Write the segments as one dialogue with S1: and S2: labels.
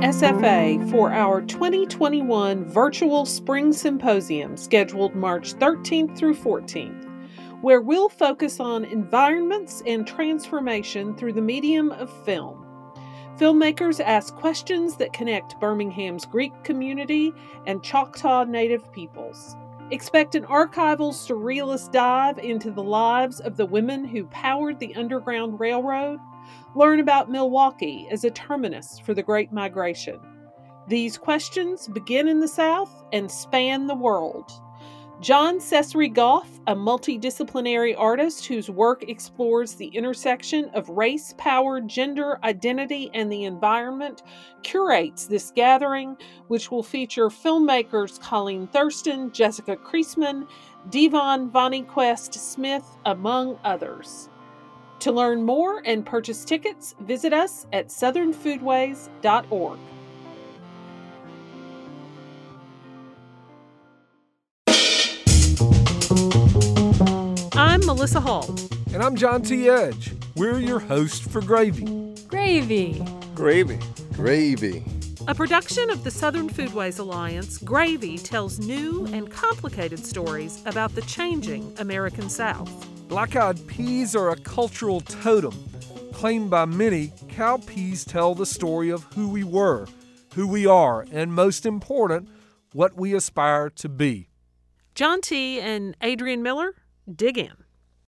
S1: SFA for our 2021 Virtual Spring Symposium scheduled March 13th through 14th, where we'll focus on environments and transformation through the medium of film. Filmmakers ask questions that connect Birmingham's Greek community and Choctaw Native peoples. Expect an archival surrealist dive into the lives of the women who powered the Underground Railroad. Learn about Milwaukee as a terminus for the Great Migration. These questions begin in the South and span the world. John Cesare Goff, a multidisciplinary artist whose work explores the intersection of race, power, gender, identity, and the environment, curates this gathering, which will feature filmmakers Colleen Thurston, Jessica Kriesman, Devon Vonnie-Quest Smith, among others. To learn more and purchase tickets, visit us at southernfoodways.org. I'm Melissa Hall.
S2: And I'm John T. Edge. We're your host for Gravy.
S3: Gravy.
S2: Gravy.
S4: Gravy.
S1: A production of the Southern Foodways Alliance, Gravy tells new and complicated stories about the changing American South.
S2: Black-eyed peas are a cultural totem. Claimed by many, cowpeas tell the story of who we were, who we are, and most important, what we aspire to be.
S1: John T. and Adrian Miller, dig in.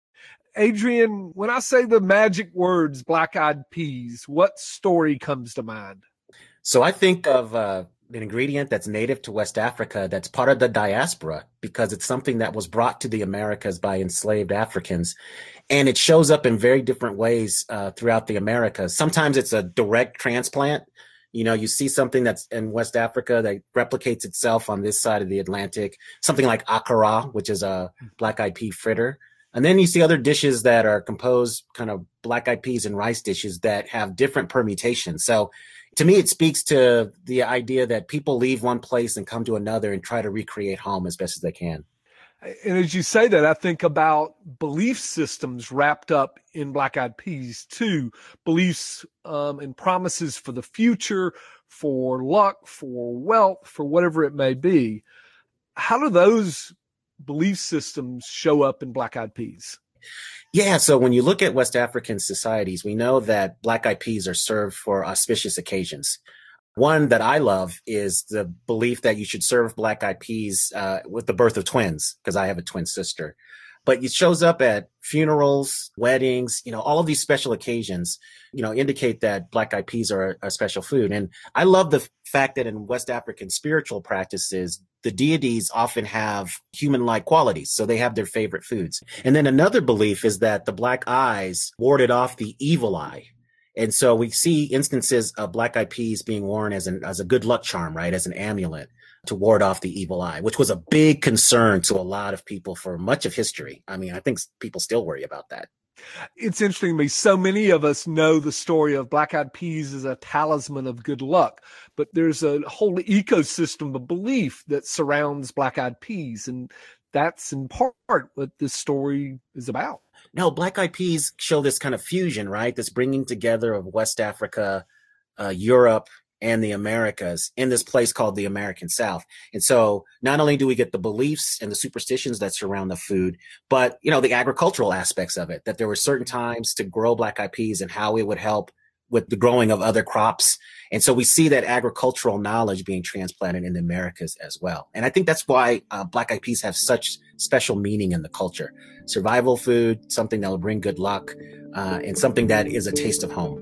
S2: Adrian, when I say the magic words black-eyed peas, what story comes to mind?
S5: So I think of an ingredient that's native to West Africa that's part of the diaspora because it's something that was brought to the Americas by enslaved Africans. And it shows up in very different ways throughout the Americas. Sometimes it's a direct transplant. You know, you see something that's in West Africa that replicates itself on this side of the Atlantic, something like akara, which is a black-eyed pea fritter. And then you see other dishes that are composed kind of black-eyed peas and rice dishes that have different permutations. So to me, it speaks to the idea that people leave one place and come to another and try to recreate home as best as they can.
S2: And as you say that, I think about belief systems wrapped up in black-eyed peas too. Beliefs and promises for the future, for luck, for wealth, for whatever it may be. How do those belief systems show up in black-eyed peas?
S5: Yeah, so when you look at West African societies, we know that black-eyed peas are served for auspicious occasions. One that I love is the belief that you should serve black-eyed peas with the birth of twins, because I have a twin sister. But it shows up at funerals, weddings, all of these special occasions, indicate that black-eyed peas are a special food. And I love the fact that in West African spiritual practices, the deities often have human-like qualities, so they have their favorite foods. And then another belief is that the black eyes warded off the evil eye. And so we see instances of black-eyed peas being worn as a good luck charm, right, as an amulet to ward off the evil eye, which was a big concern to a lot of people for much of history. I mean, I think people still worry about that.
S2: It's interesting to me. So many of us know the story of black-eyed peas as a talisman of good luck, but there's a whole ecosystem of belief that surrounds black-eyed peas, and that's in part what this story is about.
S5: No, black-eyed peas show this kind of fusion, right? This bringing together of West Africa, Europe, and the Americas in this place called the American South. And so not only do we get the beliefs and the superstitions that surround the food, but, the agricultural aspects of it, that there were certain times to grow black-eyed peas and how it would help with the growing of other crops. And so we see that agricultural knowledge being transplanted in the Americas as well. And I think that's why black-eyed peas have such special meaning in the culture. Survival food, something that will bring good luck, and something that is a taste of home.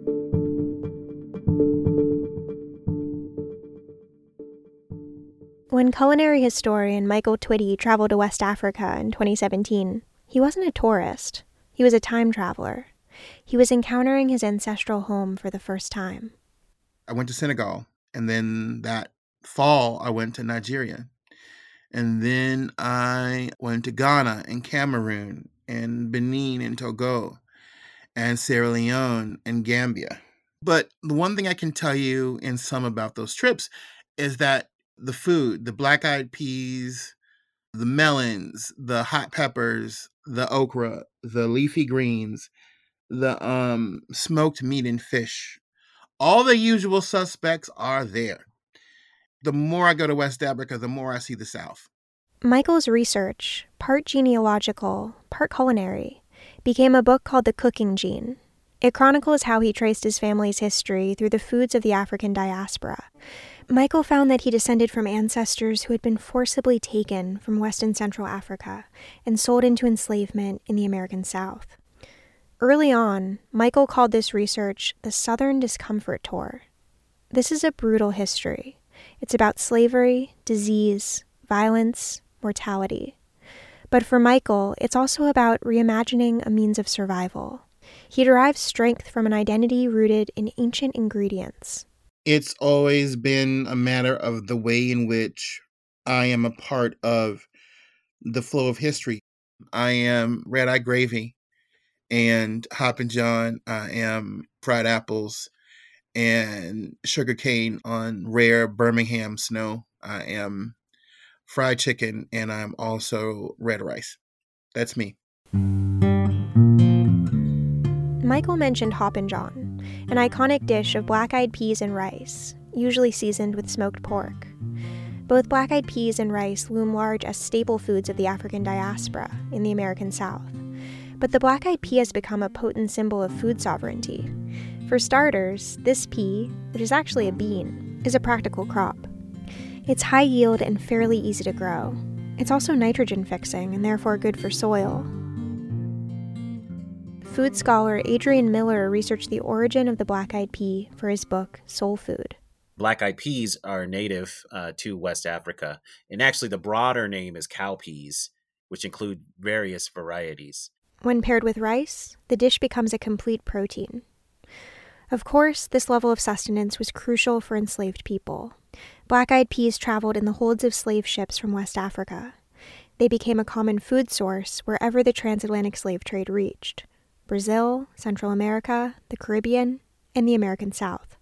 S6: When culinary historian Michael Twitty traveled to West Africa in 2017, he wasn't a tourist. He was a time traveler. He was encountering his ancestral home for the first time.
S4: I went to Senegal, and then that fall I went to Nigeria. And then I went to Ghana and Cameroon and Benin and Togo and Sierra Leone and Gambia. But the one thing I can tell you in sum about those trips is that the food, the black-eyed peas, the melons, the hot peppers, the okra, the leafy greens, the smoked meat and fish, All the usual suspects are there. The more I go to West Africa, the more I see the South.
S6: Michael's research, part genealogical, part culinary, became a book called The Cooking Gene. It chronicles how he traced his family's history through the foods of the African diaspora. Michael found that he descended from ancestors who had been forcibly taken from West and Central Africa and sold into enslavement in the American South. Early on, Michael called this research the Southern Discomfort Tour. This is a brutal history. It's about slavery, disease, violence, mortality. But for Michael, it's also about reimagining a means of survival. He derives strength from an identity rooted in ancient ingredients.
S4: It's always been a matter of the way in which I am a part of the flow of history. I am red eye gravy and Hoppin' John. I am fried apples and sugarcane on rare Birmingham snow. I am fried chicken, and I'm also red rice. That's me.
S6: Michael mentioned Hoppin' John, an iconic dish of black-eyed peas and rice, usually seasoned with smoked pork. Both black-eyed peas and rice loom large as staple foods of the African diaspora in the American South. But the black-eyed pea has become a potent symbol of food sovereignty. For starters, this pea, which is actually a bean, is a practical crop. It's high yield and fairly easy to grow. It's also nitrogen-fixing and therefore good for soil. Food scholar Adrian Miller researched the origin of the black-eyed pea for his book, Soul Food.
S5: Black-eyed peas are native to West Africa, and actually the broader name is cowpeas, which include various varieties.
S6: When paired with rice, the dish becomes a complete protein. Of course, this level of sustenance was crucial for enslaved people. Black-eyed peas traveled in the holds of slave ships from West Africa. They became a common food source wherever the transatlantic slave trade reached: Brazil, Central America, the Caribbean, and the American South.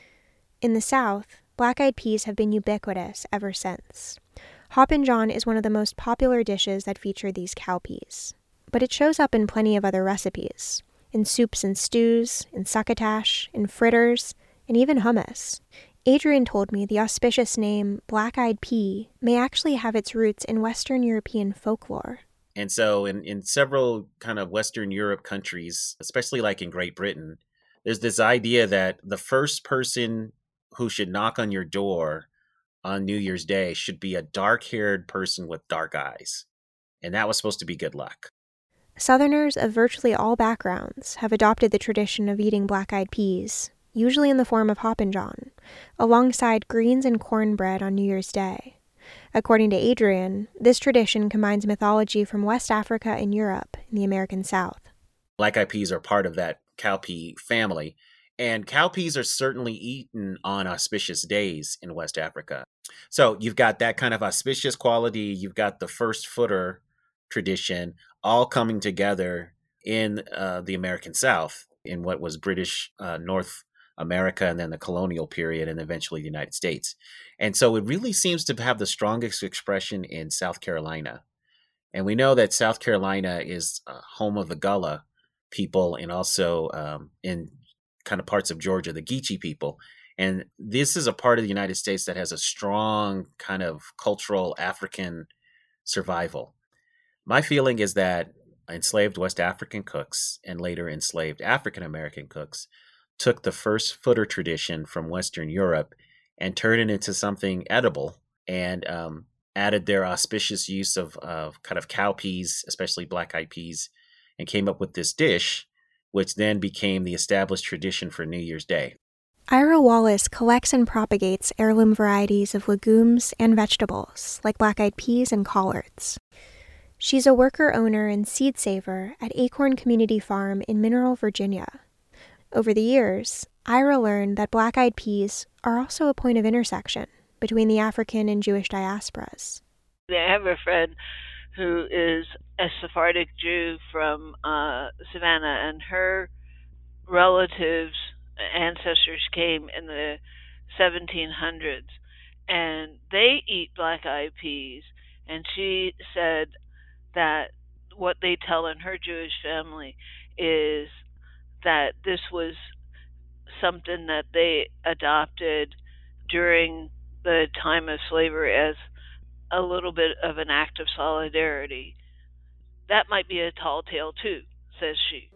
S6: In the South, black-eyed peas have been ubiquitous ever since. Hoppin' John is one of the most popular dishes that feature these cowpeas. But it shows up in plenty of other recipes, in soups and stews, in succotash, in fritters, and even hummus. Adrian told me the auspicious name black-eyed pea may actually have its roots in Western European folklore.
S5: And so in several kind of Western Europe countries, especially like in Great Britain, there's this idea that the first person who should knock on your door on New Year's Day should be a dark-haired person with dark eyes. And that was supposed to be good luck.
S6: Southerners of virtually all backgrounds have adopted the tradition of eating black-eyed peas, usually in the form of Hoppin' John, alongside greens and cornbread on New Year's Day. According to Adrian, this tradition combines mythology from West Africa and Europe in the American South.
S5: Black-eyed peas are part of that cowpea family, and cowpeas are certainly eaten on auspicious days in West Africa. So you've got that kind of auspicious quality, you've got the first footer tradition, all coming together in the American South, in what was British North America, and then the colonial period, and eventually the United States. And so it really seems to have the strongest expression in South Carolina. And we know that South Carolina is home of the Gullah people, and also in kind of parts of Georgia, the Geechee people. And this is a part of the United States that has a strong kind of cultural African survival. My feeling is that enslaved West African cooks and later enslaved African American cooks took the first footer tradition from Western Europe and turned it into something edible, and added their auspicious use of kind of cowpeas, especially black-eyed peas, and came up with this dish, which then became the established tradition for New Year's Day.
S6: Ira Wallace collects and propagates heirloom varieties of legumes and vegetables, like black-eyed peas and collards. She's a worker-owner and seed saver at Acorn Community Farm in Mineral, Virginia. Over the years, Ira learned that black-eyed peas are also a point of intersection between the African and Jewish diasporas.
S3: I have a friend who is a Sephardic Jew from Savannah, and her relatives, ancestors came in the 1700s, and they eat black-eyed peas, and she said that what they tell in her Jewish family is that this was something that they adopted during the time of slavery as a little bit of an act of solidarity. That might be a tall tale too, says she.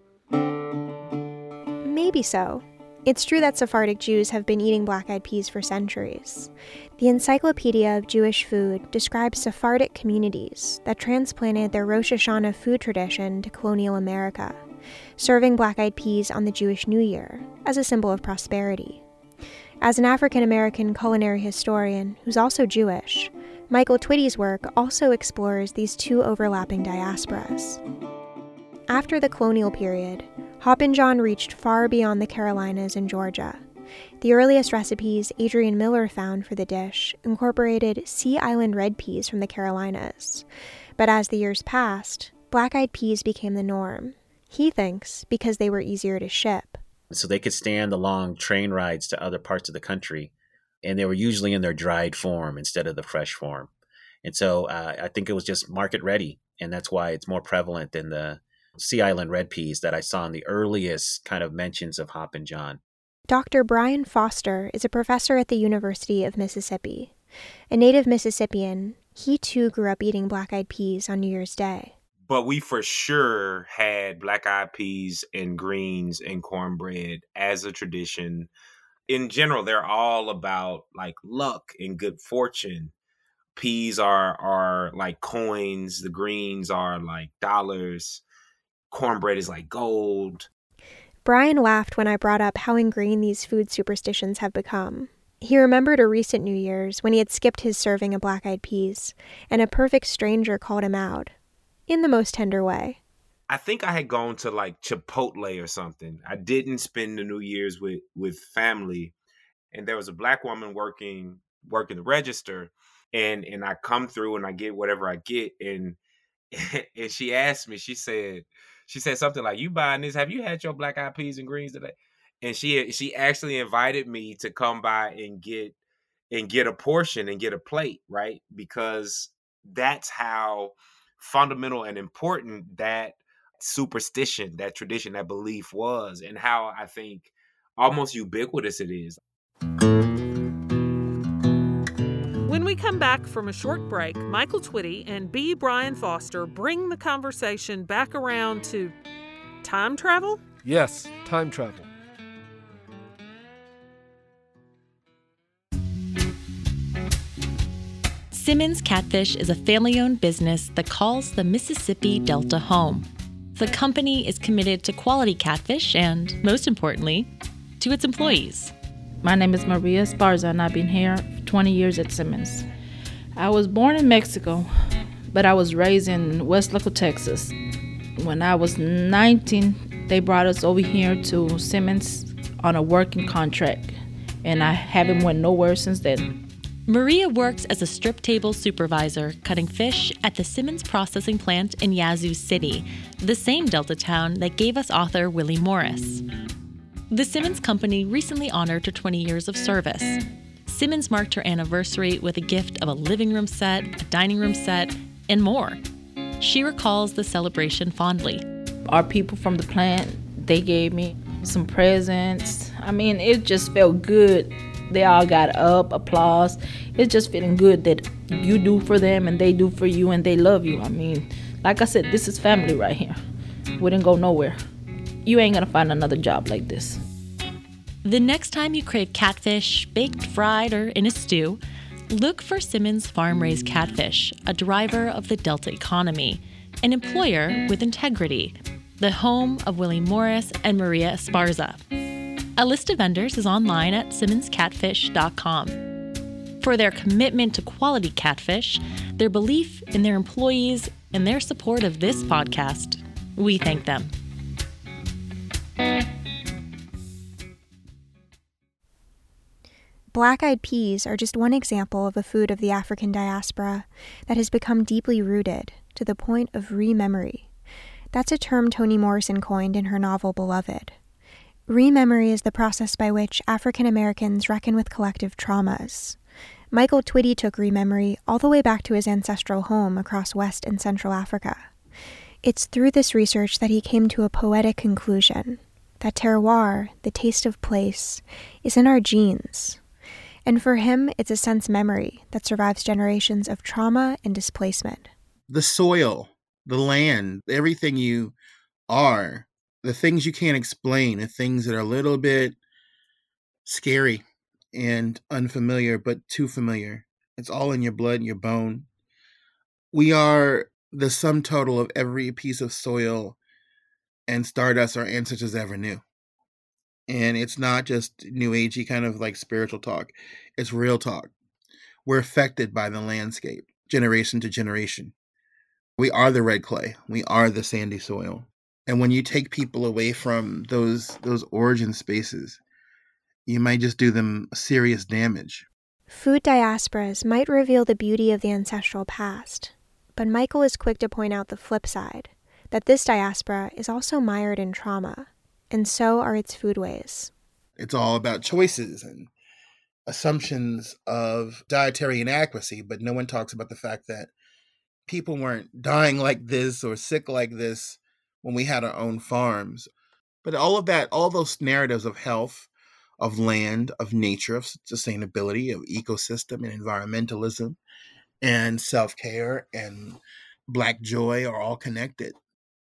S6: Maybe so. It's true that Sephardic Jews have been eating black-eyed peas for centuries. The Encyclopedia of Jewish Food describes Sephardic communities that transplanted their Rosh Hashanah food tradition to colonial America, serving black-eyed peas on the Jewish New Year as a symbol of prosperity. As an African-American culinary historian who's also Jewish, Michael Twitty's work also explores these two overlapping diasporas. After the colonial period, Hoppin' John reached far beyond the Carolinas and Georgia. The earliest recipes Adrian Miller found for the dish incorporated Sea Island red peas from the Carolinas. But as the years passed, black-eyed peas became the norm. He thinks because they were easier to ship.
S5: So they could stand the long train rides to other parts of the country, and they were usually in their dried form instead of the fresh form. And so I think it was just market ready, and that's why it's more prevalent than the Sea Island red peas that I saw in the earliest kind of mentions of Hoppin' John.
S6: Dr. Brian Foster is a professor at the University of Mississippi. A native Mississippian, he too grew up eating black-eyed peas on New Year's Day.
S7: But we for sure had black-eyed peas and greens and cornbread as a tradition. In general, they're all about like luck and good fortune. Peas are like coins. The greens are like dollars. Cornbread is like gold.
S6: Brian laughed when I brought up how ingrained these food superstitions have become. He remembered a recent New Year's when he had skipped his serving of black-eyed peas, and a perfect stranger called him out, in the most tender way.
S7: I think I had gone to like Chipotle or something. I didn't spend the New Year's with family, and there was a black woman working the register, and I come through and I get whatever I get, and she asked me, she said something like, "You buying this? Have you had your black-eyed peas and greens today?" And she actually invited me to come by and get a portion and get a plate, right? Because that's how fundamental and important that superstition, that tradition, that belief was, and how I think almost ubiquitous it is.
S1: When we come back from a short break, Michael Twitty and B. Brian Foster bring the conversation back around to time travel?
S2: Yes, time travel.
S8: Simmons Catfish is a family-owned business that calls the Mississippi Delta home. The company is committed to quality catfish and, most importantly, to its employees.
S9: My name is Maria Esparza, and I've been here for 20 years at Simmons. I was born in Mexico, but I was raised in Westlake, Texas. When I was 19, they brought us over here to Simmons on a working contract, and I haven't went nowhere since then.
S8: Maria works as a strip table supervisor, cutting fish at the Simmons processing plant in Yazoo City, the same Delta town that gave us author Willie Morris. The Simmons Company recently honored her 20 years of service. Simmons marked her anniversary with a gift of a living room set, a dining room set, and more. She recalls the celebration fondly.
S9: Our people from the plant, they gave me some presents. I mean, it just felt good. They all got up, applause. It's just feeling good that you do for them and they do for you and they love you. I mean, like I said, this is family right here. We didn't go nowhere. You ain't gonna find another job like this.
S8: The next time you crave catfish, baked, fried, or in a stew, look for Simmons Farm-Raised Catfish, a driver of the Delta economy, an employer with integrity, the home of Willie Morris and Maria Esparza. A list of vendors is online at simmonscatfish.com. For their commitment to quality catfish, their belief in their employees, and their support of this podcast, we thank them.
S6: Black-eyed peas are just one example of a food of the African diaspora that has become deeply rooted to the point of rememory. That's a term Toni Morrison coined in her novel Beloved. Rememory is the process by which African Americans reckon with collective traumas. Michael Twitty took rememory all the way back to his ancestral home across West and Central Africa. It's through this research that he came to a poetic conclusion. that terroir, the taste of place, is in our genes. And for him, it's a sense memory that survives generations of trauma and displacement.
S4: The soil, the land, everything you are, the things you can't explain, the things that are a little bit scary and unfamiliar, but too familiar. It's all in your blood and your bone. We are the sum total of every piece of soil and stardust our ancestors ever knew. And it's not just new agey kind of like spiritual talk. It's real talk. We're affected by the landscape, generation to generation. We are the red clay. We are the sandy soil. And when you take people away from those origin spaces, you might just do them serious damage.
S6: Food diasporas might reveal the beauty of the ancestral past, but Michael is quick to point out the flip side, that this diaspora is also mired in trauma, and so are its foodways.
S4: It's all about choices and assumptions of dietary inadequacy, but no one talks about the fact that people weren't dying like this or sick like this when we had our own farms. But all of that, all those narratives of health, of land, of nature, of sustainability, of ecosystem and environmentalism and self-care and Black joy are all connected.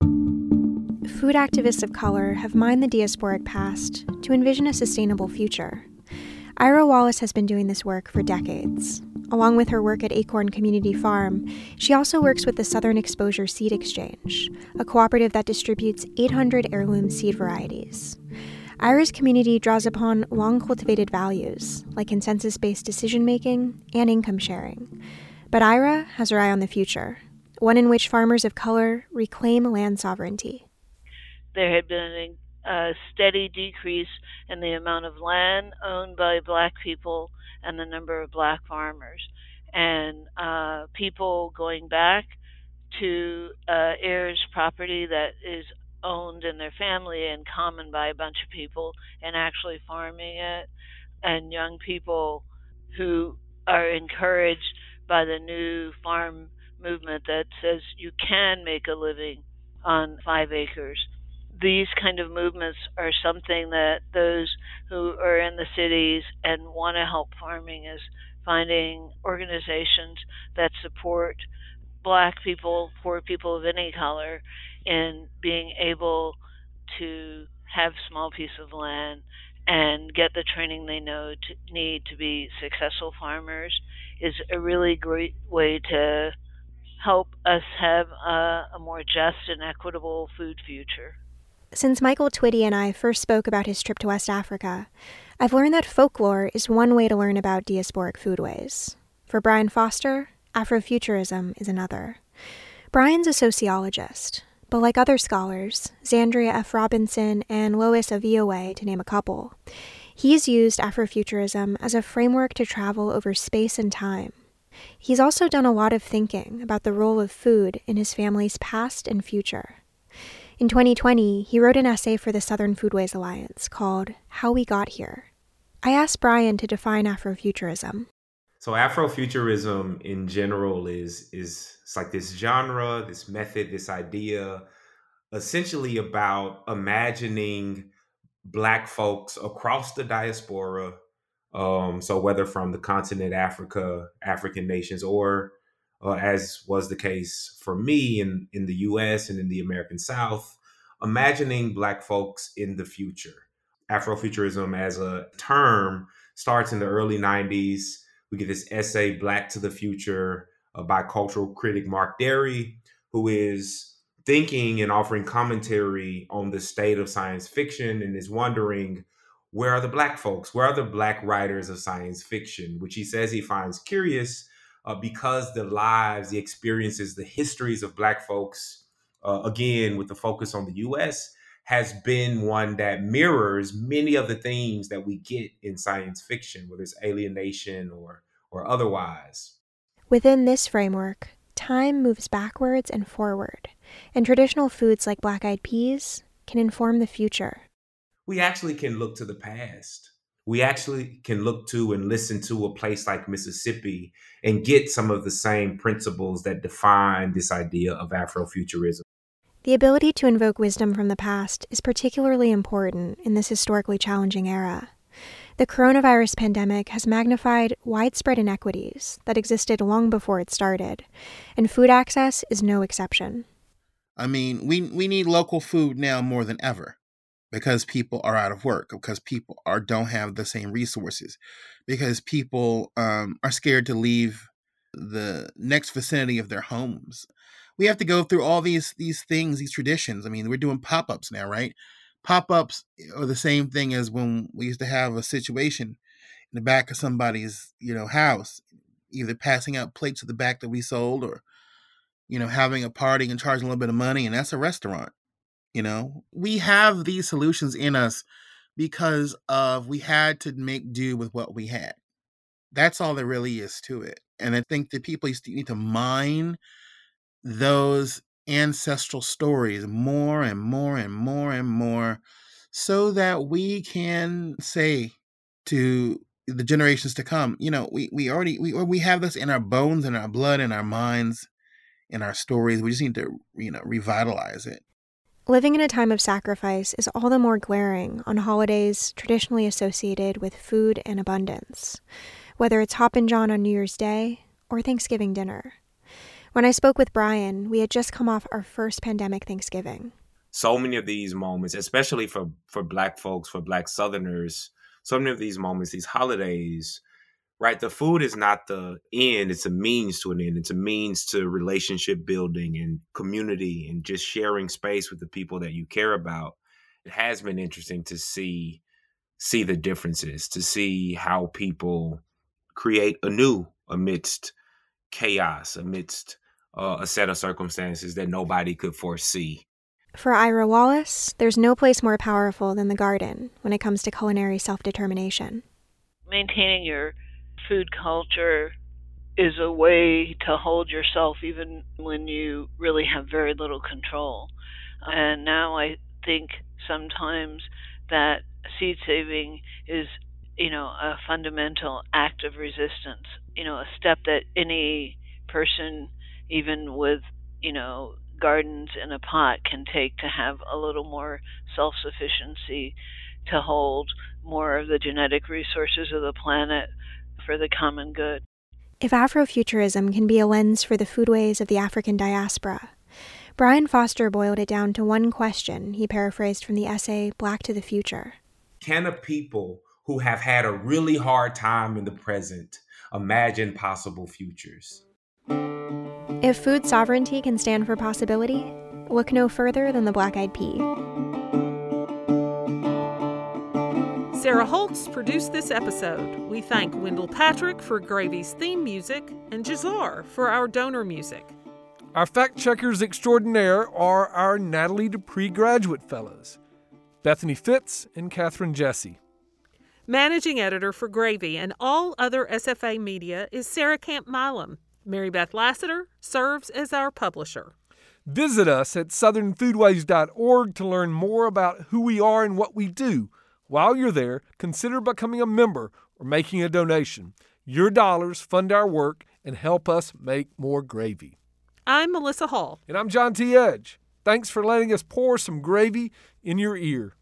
S6: Food activists of color have mined the diasporic past to envision a sustainable future. Ira Wallace has been doing this work for decades. Along with her work at Acorn Community Farm, she also works with the Southern Exposure Seed Exchange, a cooperative that distributes 800 heirloom seed varieties. Ira's community draws upon long-cultivated values, like consensus-based decision-making and income sharing. But Ira has her eye on the future, one in which farmers of color reclaim land sovereignty.
S3: There had been a steady decrease in the amount of land owned by Black people and the number of Black farmers. And people going back to heirs property that is owned in their family and common by a bunch of people and actually farming it, and young people who are encouraged by the new farm movement that says you can make a living on 5 acres. These kind of movements are something that those who are in the cities and want to help farming is finding organizations that support Black people, poor people of any color, in being able to have a small piece of land and get the training they need to be successful farmers is a really great way to help us have a more just and equitable food future.
S6: Since Michael Twitty and I first spoke about his trip to West Africa, I've learned that folklore is one way to learn about diasporic foodways. For Brian Foster, Afrofuturism is another. Brian's a sociologist, but like other scholars, Zandria F. Robinson and Lois Aviowe, to name a couple, he's used Afrofuturism as a framework to travel over space and time. He's also done a lot of thinking about the role of food in his family's past and future. In 2020, he wrote an essay for the Southern Foodways Alliance called How We Got Here. I asked Brian to define Afrofuturism.
S7: So Afrofuturism in general is it's like this genre, this method, this idea, essentially about imagining Black folks across the diaspora. So whether from the continent Africa, African nations, or as was the case for me in the US and in the American South, imagining Black folks in the future. Afrofuturism as a term starts in the early 90s. We get this essay, Black to the Future, by cultural critic Mark Derry, who is thinking and offering commentary on the state of science fiction and is wondering, where are the Black folks? Where are the Black writers of science fiction? Which he says he finds curious because the lives, the experiences, the histories of Black folks, again, with the focus on the US, has been one that mirrors many of the themes that we get in science fiction, whether it's alienation or otherwise.
S6: Within this framework, time moves backwards and forward, and traditional foods like black-eyed peas can inform the future.
S7: We actually can look to the past. We actually can look to and listen to a place like Mississippi and get some of the same principles that define this idea of Afrofuturism.
S6: The ability to invoke wisdom from the past is particularly important in this historically challenging era. The coronavirus pandemic has magnified widespread inequities that existed long before it started, and food access is no exception.
S4: I mean, we need local food now more than ever because people are out of work, because people don't have the same resources, because people are scared to leave the next vicinity of their homes. We have to go through all these things, these traditions. I mean, we're doing pop-ups now, right? Pop-ups are the same thing as when we used to have a situation in the back of somebody's, house, either passing out plates of the back that we sold or, having a party and charging a little bit of money, and that's a restaurant. We have these solutions in us because we had to make do with what we had. That's all there really is to it. And I think that people need to mine those ancestral stories more and more and more and more so that we can say to the generations to come, we have this in our bones, in our blood, in our minds, in our stories. We just need to, revitalize it.
S6: Living in a time of sacrifice is all the more glaring on holidays traditionally associated with food and abundance, whether it's Hoppin' John on New Year's Day or Thanksgiving dinner. When I spoke with Brian, we had just come off our first pandemic Thanksgiving.
S7: So many of these moments, especially for Black folks, for Black Southerners, so many of these moments, these holidays, right? The food is not the end. It's a means to an end. It's a means to relationship building and community and just sharing space with the people that you care about. It has been interesting to see the differences, to see how people create anew amidst chaos, amidst a set of circumstances that nobody could foresee.
S6: For Ira Wallace, there's no place more powerful than the garden when it comes to culinary self-determination.
S3: Maintaining your food culture is a way to hold yourself even when you really have very little control. And now I think sometimes that seed saving is, a fundamental act of resistance, a step that any person, even with, gardens in a pot, can take to have a little more self-sufficiency, to hold more of the genetic resources of the planet for the common good.
S6: If Afrofuturism can be a lens for the foodways of the African diaspora, Brian Foster boiled it down to one question he paraphrased from the essay Black to the Future.
S7: Can a people who have had a really hard time in the present imagine possible futures?
S6: If food sovereignty can stand for possibility, look no further than the Black-Eyed Pea.
S1: Sarah Holtz produced this episode. We thank Wendell Patrick for Gravy's theme music and Jazar for our donor music.
S2: Our fact-checkers extraordinaire are our Natalie Dupree Graduate Fellows, Bethany Fitz and Catherine Jesse.
S1: Managing editor for Gravy and all other SFA media is Sarah Camp Milam. Mary Beth Lassiter serves as our publisher.
S2: Visit us at southernfoodways.org to learn more about who we are and what we do. While you're there, consider becoming a member or making a donation. Your dollars fund our work and help us make more gravy.
S1: I'm Melissa Hall.
S2: And I'm John T. Edge. Thanks for letting us pour some gravy in your ear.